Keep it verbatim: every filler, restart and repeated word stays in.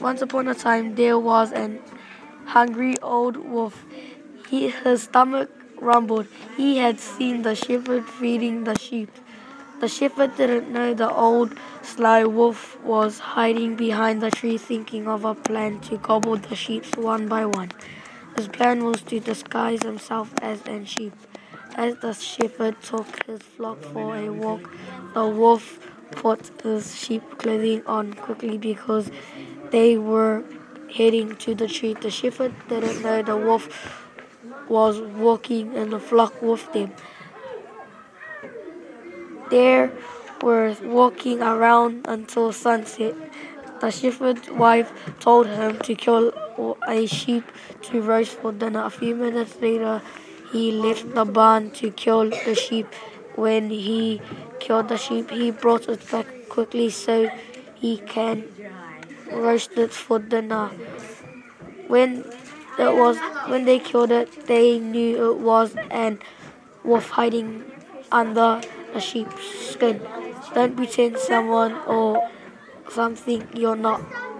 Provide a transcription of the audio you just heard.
Once upon a time, there was an hungry old wolf. He, his stomach rumbled. He had seen the shepherd feeding the sheep. The shepherd didn't know the old sly wolf was hiding behind the tree thinking of a plan to gobble the sheep one by one. His plan was to disguise himself as a sheep. As the shepherd took his flock for a walk, the wolf put his sheep clothing on quickly because they were heading to the tree. The shepherd didn't know the wolf was walking in the flock with them. They were walking around until sunset. The shepherd's wife told him to kill a sheep to roast for dinner. A few minutes later, he left the barn to kill the sheep. When he killed the sheep, he brought it back quickly so he can roast it for dinner. When it was when they killed it, they knew it was an wolf hiding under a sheep's skin. Don't pretend someone or something you're not.